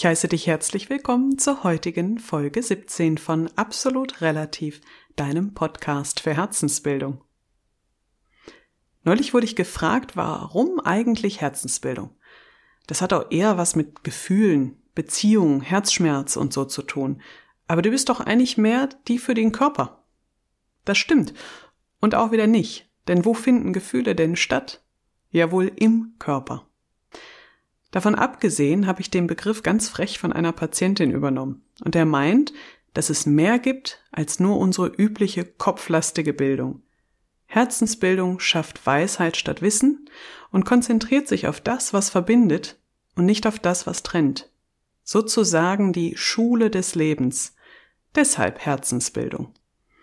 Ich heiße dich herzlich willkommen zur heutigen Folge 17 von Absolut Relativ, deinem Podcast für Herzensbildung. Neulich wurde ich gefragt, warum eigentlich Herzensbildung? Das hat auch eher was mit Gefühlen, Beziehungen, Herzschmerz und so zu tun. Aber du bist doch eigentlich mehr die für den Körper. Das stimmt. Und auch wieder nicht. Denn wo finden Gefühle denn statt? Ja wohl im Körper. Davon abgesehen habe ich den Begriff ganz frech von einer Patientin übernommen. Und er meint, dass es mehr gibt als nur unsere übliche kopflastige Bildung. Herzensbildung schafft Weisheit statt Wissen und konzentriert sich auf das, was verbindet und nicht auf das, was trennt. Sozusagen die Schule des Lebens. Deshalb Herzensbildung.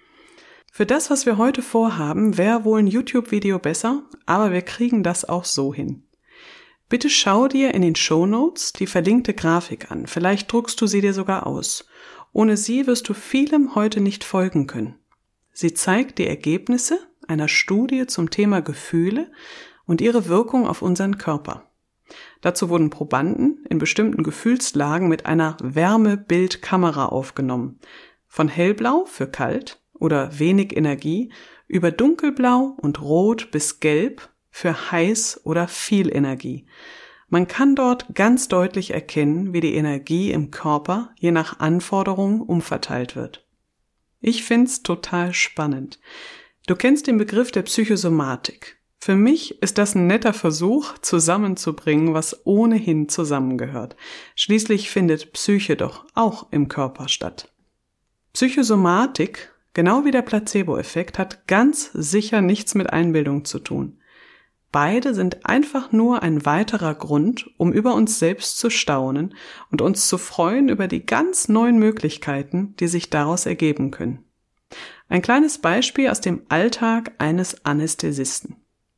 Für das, was wir heute vorhaben, wäre wohl ein YouTube-Video besser, aber wir kriegen das auch so hin. Bitte schau dir in den Shownotes die verlinkte Grafik an. Vielleicht druckst du sie dir sogar aus. Ohne sie wirst du vielem heute nicht folgen können. Sie zeigt die Ergebnisse einer Studie zum Thema Gefühle und ihre Wirkung auf unseren Körper. Dazu wurden Probanden in bestimmten Gefühlslagen mit einer Wärmebildkamera aufgenommen. Von hellblau für kalt oder wenig Energie über dunkelblau und rot bis gelb für heiß oder viel Energie. Man kann dort ganz deutlich erkennen, wie die Energie im Körper je nach Anforderungen umverteilt wird. Ich find's total spannend. Du kennst den Begriff der Psychosomatik. Für mich ist das ein netter Versuch, zusammenzubringen, was ohnehin zusammengehört. Schließlich findet Psyche doch auch im Körper statt. Psychosomatik, genau wie der Placebo-Effekt, hat ganz sicher nichts mit Einbildung zu tun. Beide sind einfach nur ein weiterer Grund, um über uns selbst zu staunen und uns zu freuen über die ganz neuen Möglichkeiten, die sich daraus ergeben können. Ein kleines Beispiel aus dem Alltag eines Anästhesisten.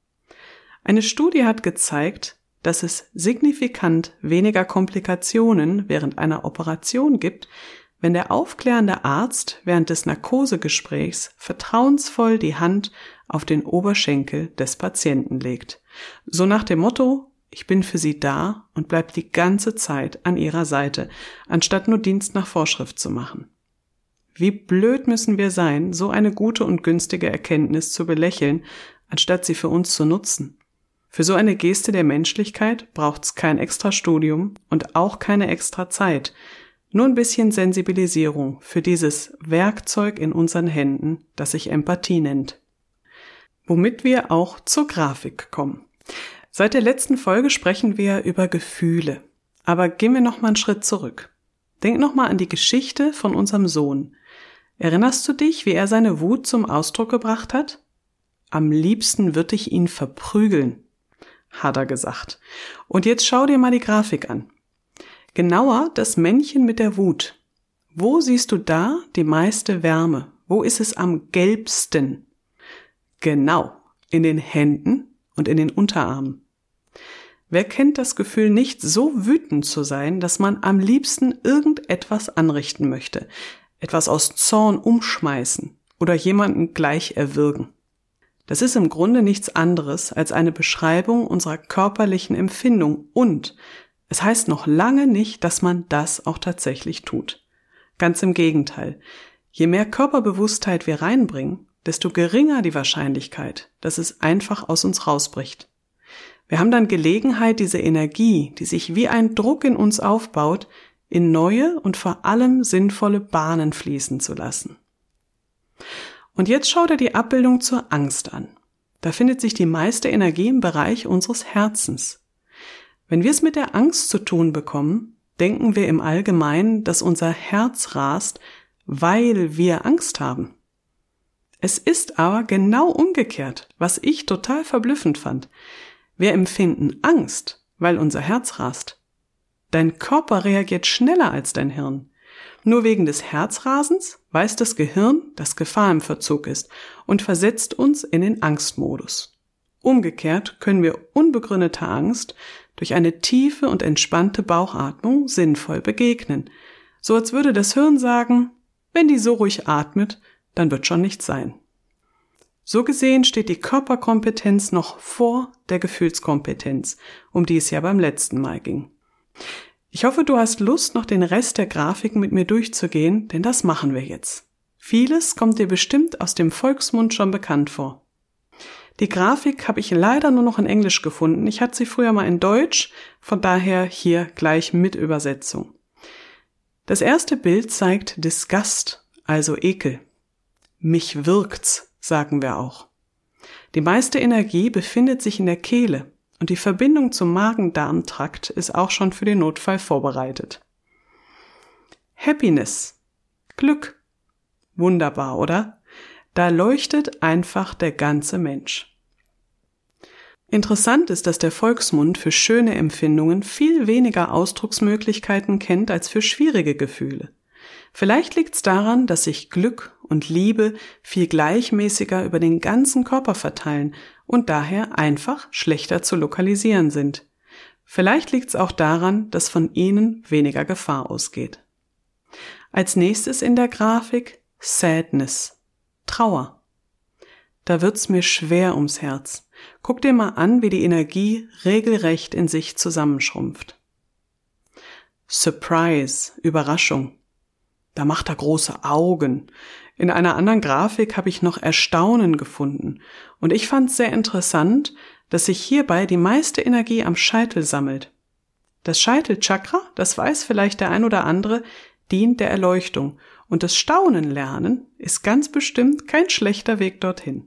Eine Studie hat gezeigt, dass es signifikant weniger Komplikationen während einer Operation gibt, wenn der aufklärende Arzt während des Narkosegesprächs vertrauensvoll die Hand auf den Oberschenkel des Patienten legt. So nach dem Motto, ich bin für Sie da und bleib die ganze Zeit an Ihrer Seite, anstatt nur Dienst nach Vorschrift zu machen. Wie blöd müssen wir sein, so eine gute und günstige Erkenntnis zu belächeln, anstatt sie für uns zu nutzen. Für so eine Geste der Menschlichkeit braucht's kein extra Studium und auch keine extra Zeit, nur ein bisschen Sensibilisierung für dieses Werkzeug in unseren Händen, das sich Empathie nennt. Womit wir auch zur Grafik kommen. Seit der letzten Folge sprechen wir über Gefühle. Aber gehen wir noch mal einen Schritt zurück. Denk noch mal an die Geschichte von unserem Sohn. Erinnerst du dich, wie er seine Wut zum Ausdruck gebracht hat? Am liebsten würde ich ihn verprügeln, hat er gesagt. Und jetzt schau dir mal die Grafik an. Genauer das Männchen mit der Wut. Wo siehst du da die meiste Wärme? Wo ist es am gelbsten? Genau, in den Händen und in den Unterarmen. Wer kennt das Gefühl nicht, so wütend zu sein, dass man am liebsten irgendetwas anrichten möchte, etwas aus Zorn umschmeißen oder jemanden gleich erwürgen? Das ist im Grunde nichts anderes als eine Beschreibung unserer körperlichen Empfindung und es heißt noch lange nicht, dass man das auch tatsächlich tut. Ganz im Gegenteil. Je mehr Körperbewusstheit wir reinbringen, desto geringer die Wahrscheinlichkeit, dass es einfach aus uns rausbricht. Wir haben dann Gelegenheit, diese Energie, die sich wie ein Druck in uns aufbaut, in neue und vor allem sinnvolle Bahnen fließen zu lassen. Und jetzt schau dir die Abbildung zur Angst an. Da findet sich die meiste Energie im Bereich unseres Herzens. Wenn wir es mit der Angst zu tun bekommen, denken wir im Allgemeinen, dass unser Herz rast, weil wir Angst haben. Es ist aber genau umgekehrt, was ich total verblüffend fand. Wir empfinden Angst, weil unser Herz rast. Dein Körper reagiert schneller als dein Hirn. Nur wegen des Herzrasens weiß das Gehirn, dass Gefahr im Verzug ist und versetzt uns in den Angstmodus. Umgekehrt können wir unbegründeter Angst durch eine tiefe und entspannte Bauchatmung sinnvoll begegnen. So als würde das Hirn sagen, wenn die so ruhig atmet, dann wird schon nichts sein. So gesehen steht die Körperkompetenz noch vor der Gefühlskompetenz, um die es ja beim letzten Mal ging. Ich hoffe, du hast Lust, noch den Rest der Grafiken mit mir durchzugehen, denn das machen wir jetzt. Vieles kommt dir bestimmt aus dem Volksmund schon bekannt vor. Die Grafik habe ich leider nur noch in Englisch gefunden. Ich hatte sie früher mal in Deutsch, von daher hier gleich mit Übersetzung. Das erste Bild zeigt Disgust, also Ekel. Mich wirkt's, sagen wir auch. Die meiste Energie befindet sich in der Kehle und die Verbindung zum Magen-Darm-Trakt ist auch schon für den Notfall vorbereitet. Happiness, Glück. Wunderbar, oder? Da leuchtet einfach der ganze Mensch. Interessant ist, dass der Volksmund für schöne Empfindungen viel weniger Ausdrucksmöglichkeiten kennt als für schwierige Gefühle. Vielleicht liegt es daran, dass sich Glück und Liebe viel gleichmäßiger über den ganzen Körper verteilen und daher einfach schlechter zu lokalisieren sind. Vielleicht liegt es auch daran, dass von ihnen weniger Gefahr ausgeht. Als nächstes in der Grafik Sadness, Trauer. Da wird's mir schwer ums Herz. Guck dir mal an, wie die Energie regelrecht in sich zusammenschrumpft. Surprise, Überraschung. Da macht er große Augen. In einer anderen Grafik habe ich noch Erstaunen gefunden. Und ich fand es sehr interessant, dass sich hierbei die meiste Energie am Scheitel sammelt. Das Scheitelchakra, das weiß vielleicht der ein oder andere, dient der Erleuchtung. Und das Staunen lernen ist ganz bestimmt kein schlechter Weg dorthin.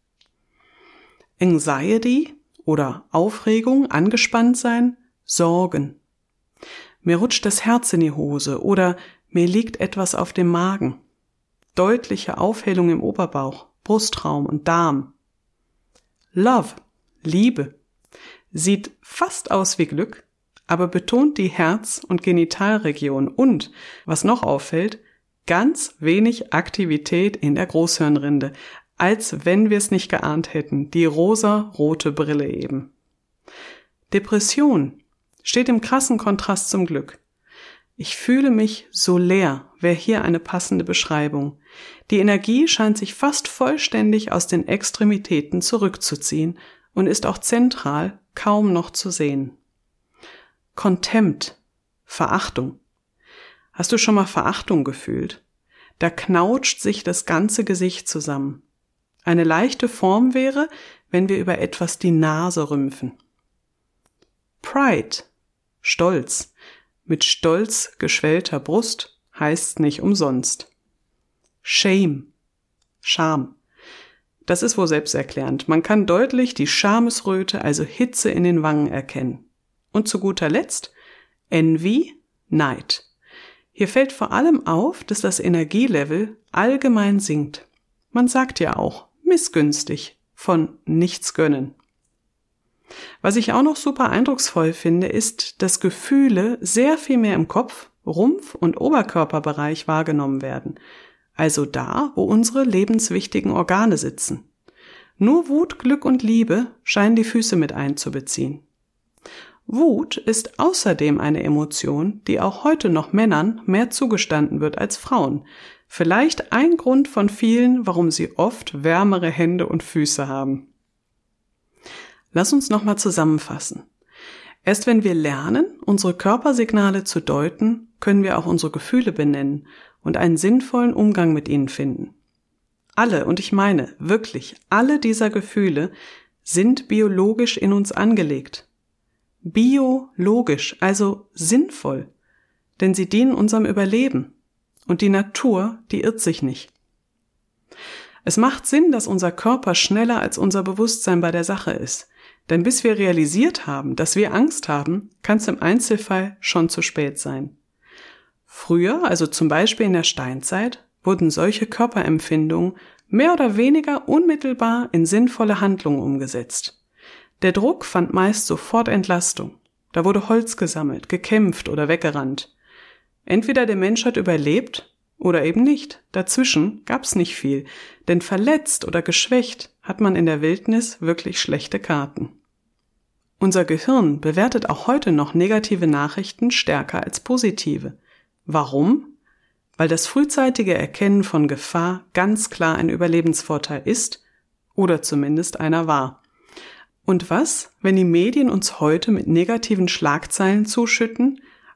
Anxiety oder Aufregung, angespannt sein, Sorgen. Mir rutscht das Herz in die Hose oder mir liegt etwas auf dem Magen. Deutliche Aufhellung im Oberbauch, Brustraum und Darm. Love, Liebe. Sieht fast aus wie Glück, aber betont die Herz- und Genitalregion und, was noch auffällt, ganz wenig Aktivität in der Großhirnrinde, als wenn wir es nicht geahnt hätten, die rosa-rote Brille eben. Depression steht im krassen Kontrast zum Glück. Ich fühle mich so leer, wäre hier eine passende Beschreibung. Die Energie scheint sich fast vollständig aus den Extremitäten zurückzuziehen und ist auch zentral kaum noch zu sehen. Contempt, Verachtung. Hast du schon mal Verachtung gefühlt? Da knautscht sich das ganze Gesicht zusammen. Eine leichte Form wäre, wenn wir über etwas die Nase rümpfen. Pride, Stolz. Mit stolz geschwellter Brust heißt nicht umsonst. Shame, Scham. Das ist wohl selbsterklärend. Man kann deutlich die Schamesröte, also Hitze in den Wangen erkennen. Und zu guter Letzt Envy, Neid. Hier fällt vor allem auf, dass das Energielevel allgemein sinkt. Man sagt ja auch missgünstig von nichts gönnen. Was ich auch noch super eindrucksvoll finde, ist, dass Gefühle sehr viel mehr im Kopf, Rumpf- und Oberkörperbereich wahrgenommen werden. Also da, wo unsere lebenswichtigen Organe sitzen. Nur Wut, Glück und Liebe scheinen die Füße mit einzubeziehen. Wut ist außerdem eine Emotion, die auch heute noch Männern mehr zugestanden wird als Frauen. Vielleicht ein Grund von vielen, warum sie oft wärmere Hände und Füße haben. Lass uns nochmal zusammenfassen. Erst wenn wir lernen, unsere Körpersignale zu deuten, können wir auch unsere Gefühle benennen und einen sinnvollen Umgang mit ihnen finden. Alle, und ich meine wirklich alle dieser Gefühle, sind biologisch in uns angelegt. Biologisch, also sinnvoll, denn sie dienen unserem Überleben. Und die Natur, die irrt sich nicht. Es macht Sinn, dass unser Körper schneller als unser Bewusstsein bei der Sache ist. Denn bis wir realisiert haben, dass wir Angst haben, kann es im Einzelfall schon zu spät sein. Früher, also zum Beispiel in der Steinzeit, wurden solche Körperempfindungen mehr oder weniger unmittelbar in sinnvolle Handlungen umgesetzt. Der Druck fand meist sofort Entlastung. Da wurde Holz gesammelt, gekämpft oder weggerannt. Entweder der Mensch hat überlebt oder eben nicht. Dazwischen gab's nicht viel, denn verletzt oder geschwächt hat man in der Wildnis wirklich schlechte Karten. Unser Gehirn bewertet auch heute noch negative Nachrichten stärker als positive. Warum? Weil das frühzeitige Erkennen von Gefahr ganz klar ein Überlebensvorteil ist oder zumindest einer war. Und was, wenn die Medien uns heute mit negativen Schlagzeilen zuschütten,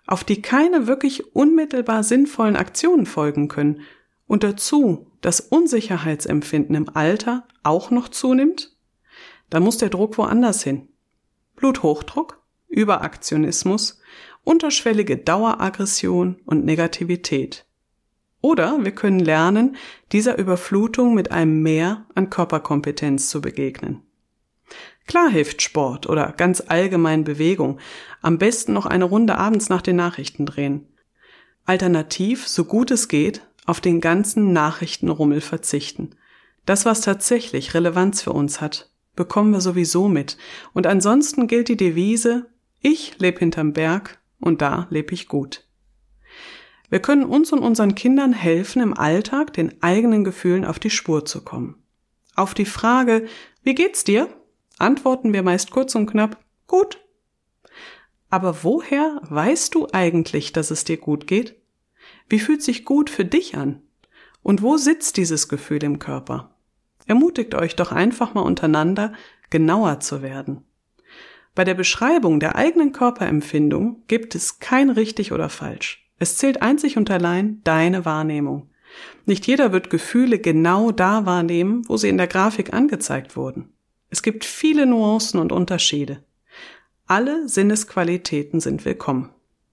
auf die keine wirklich unmittelbar sinnvollen Aktionen folgen können und dazu das Unsicherheitsempfinden im Alter auch noch zunimmt, dann muss der Druck woanders hin. Bluthochdruck, Überaktionismus, unterschwellige Daueraggression und Negativität. Oder wir können lernen, dieser Überflutung mit einem Mehr an Körperkompetenz zu begegnen. Klar hilft Sport oder ganz allgemein Bewegung, am besten noch eine Runde abends nach den Nachrichten drehen. Alternativ, so gut es geht, auf den ganzen Nachrichtenrummel verzichten. Das, was tatsächlich Relevanz für uns hat, bekommen wir sowieso mit. Und ansonsten gilt die Devise, ich lebe hinterm Berg und da lebe ich gut. Wir können uns und unseren Kindern helfen, im Alltag den eigenen Gefühlen auf die Spur zu kommen. Auf die Frage, wie geht's dir? Antworten wir meist kurz und knapp, gut. Aber woher weißt du eigentlich, dass es dir gut geht? Wie fühlt sich gut für dich an? Und wo sitzt dieses Gefühl im Körper? Ermutigt euch doch einfach mal untereinander, genauer zu werden. Bei der Beschreibung der eigenen Körperempfindung gibt es kein richtig oder falsch. Es zählt einzig und allein deine Wahrnehmung. Nicht jeder wird Gefühle genau da wahrnehmen, wo sie in der Grafik angezeigt wurden. Es gibt viele Nuancen und Unterschiede. Alle Sinnesqualitäten sind willkommen.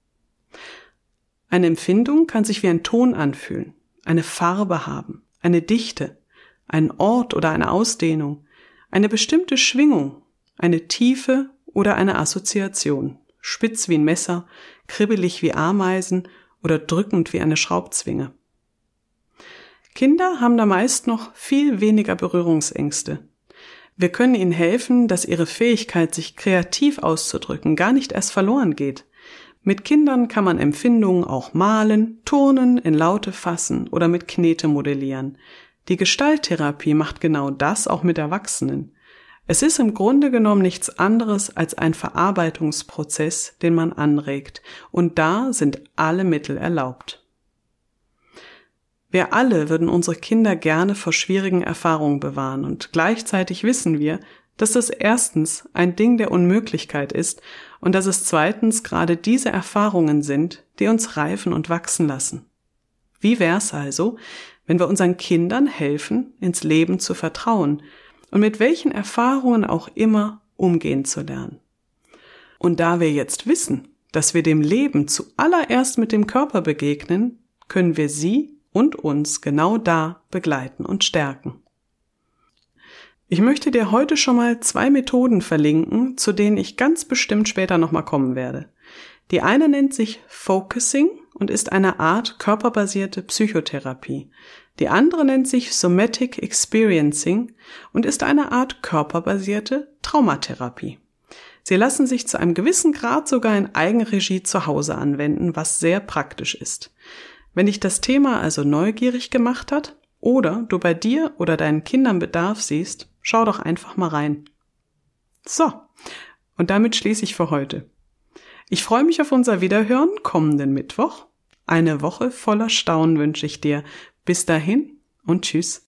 Eine Empfindung kann sich wie ein Ton anfühlen, eine Farbe haben, eine Dichte, einen Ort oder eine Ausdehnung, eine bestimmte Schwingung, eine Tiefe oder eine Assoziation, spitz wie ein Messer, kribbelig wie Ameisen oder drückend wie eine Schraubzwinge. Kinder haben da meist noch viel weniger Berührungsängste. Wir können ihnen helfen, dass ihre Fähigkeit, sich kreativ auszudrücken, gar nicht erst verloren geht. Mit Kindern kann man Empfindungen auch malen, turnen, in Laute fassen oder mit Knete modellieren. Die Gestalttherapie macht genau das auch mit Erwachsenen. Es ist im Grunde genommen nichts anderes als ein Verarbeitungsprozess, den man anregt. Und da sind alle Mittel erlaubt. Wir alle würden unsere Kinder gerne vor schwierigen Erfahrungen bewahren und gleichzeitig wissen wir, dass das erstens ein Ding der Unmöglichkeit ist und dass es zweitens gerade diese Erfahrungen sind, die uns reifen und wachsen lassen. Wie wär's also, wenn wir unseren Kindern helfen, ins Leben zu vertrauen und mit welchen Erfahrungen auch immer umgehen zu lernen? Und da wir jetzt wissen, dass wir dem Leben zuallererst mit dem Körper begegnen, können wir sie und uns genau da begleiten und stärken. Ich möchte dir heute schon mal 2 Methoden verlinken, zu denen ich ganz bestimmt später nochmal kommen werde. Die eine nennt sich Focusing und ist eine Art körperbasierte Psychotherapie. Die andere nennt sich Somatic Experiencing und ist eine Art körperbasierte Traumatherapie. Sie lassen sich zu einem gewissen Grad sogar in Eigenregie zu Hause anwenden, was sehr praktisch ist. Wenn dich das Thema also neugierig gemacht hat oder du bei dir oder deinen Kindern Bedarf siehst, schau doch einfach mal rein. So, und damit schließe ich für heute. Ich freue mich auf unser Wiederhören kommenden Mittwoch. Eine Woche voller Staunen wünsche ich dir. Bis dahin und tschüss.